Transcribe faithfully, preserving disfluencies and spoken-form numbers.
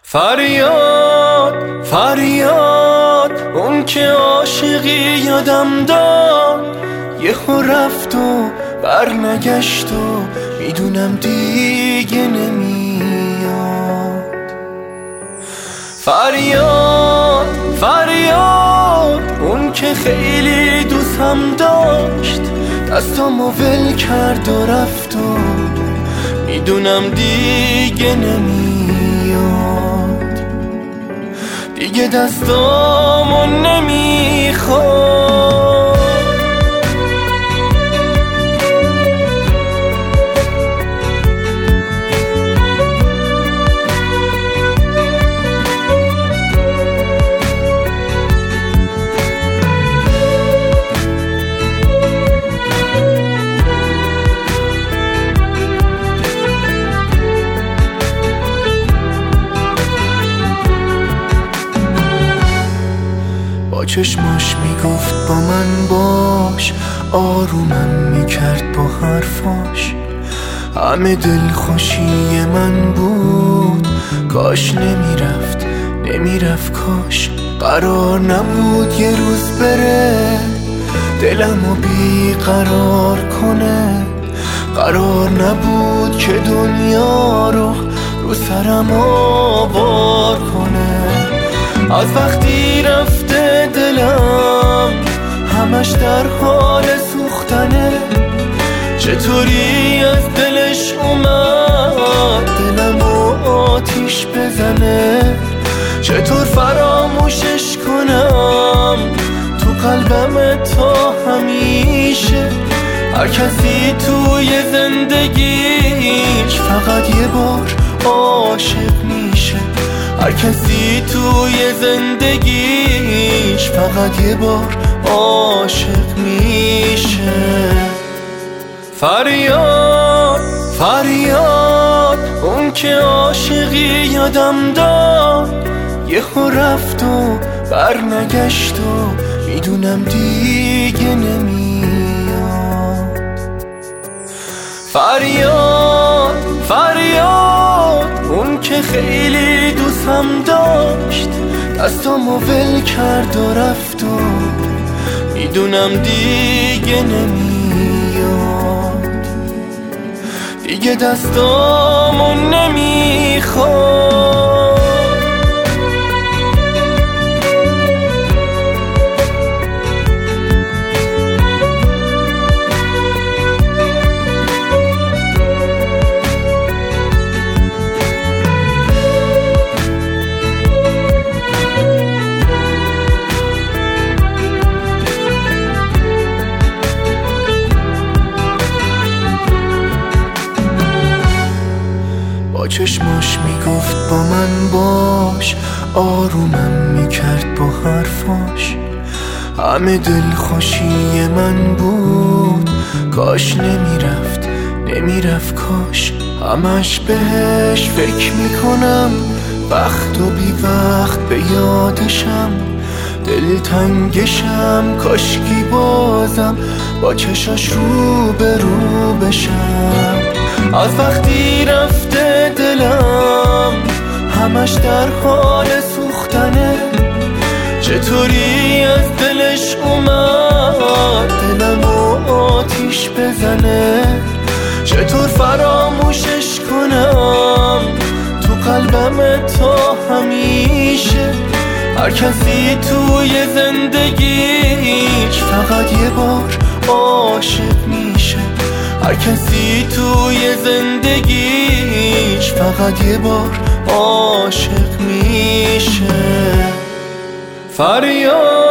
فریاد فریاد اون که عاشقی یادم داد، یهو رفت و برنگشت و میدونم دیگه نمیاد. فریاد فریاد اون که خیلی دوستم داشت، دستامو ول کرد و رفت و میدونم دیگه نمیاد، دیگه دستامو نمیخواد. با چشماش میگفت با من باش، آرومم میکرد با حرفاش، همه دل خوشی من بود. کاش نمیرفت نمیرفت کاش قرار نبود یه روز بره دلمو بیقرار کنه، قرار نبود که دنیا رو رو سرم آوار کنه. از وقتی رفته دلم همش در حال سوختنه، چطوری از دلش اومد دلمو آتیش بزنه، چطور فراموشش کنم تو قلبم تا همیشه. هر کسی توی زندگیش فقط یه بار عاشق میشه، هر کسی توی زندگیش فقط یه بار عاشق میشه. فریاد فریاد اون که عاشقی یادم داد، یهو رفت و برنگشت و میدونم دیگه نمیاد. فریاد فریاد اون که خیلی دوستم داشت، دستامو ول کرد و رفت و میدونم دیگه نمیاد، دیگه دستامو نمیخواد. با چشماش میگفت با من باش، آرومم میکرد با حرفاش، همه دل خوشی من بود. کاش نمیرفت نمیرفت کاش همش بهش فکر میکنم، وقت و بی وقت به یادشم، دل تنگشم، کاشکی بازم با چشاش رو به رو بشم. از وقتی رفته دلم همش در حال سوختنه، چطوری از دلش اومد دلمو آتیش بزنه، چطور فراموشش کنم تو قلبم تا همیشه. هر کسی توی زندگیش فقط یه بار عاشق میشه، هر کسی توی زندگیش فقط یه بار عاشق میشه. فریاد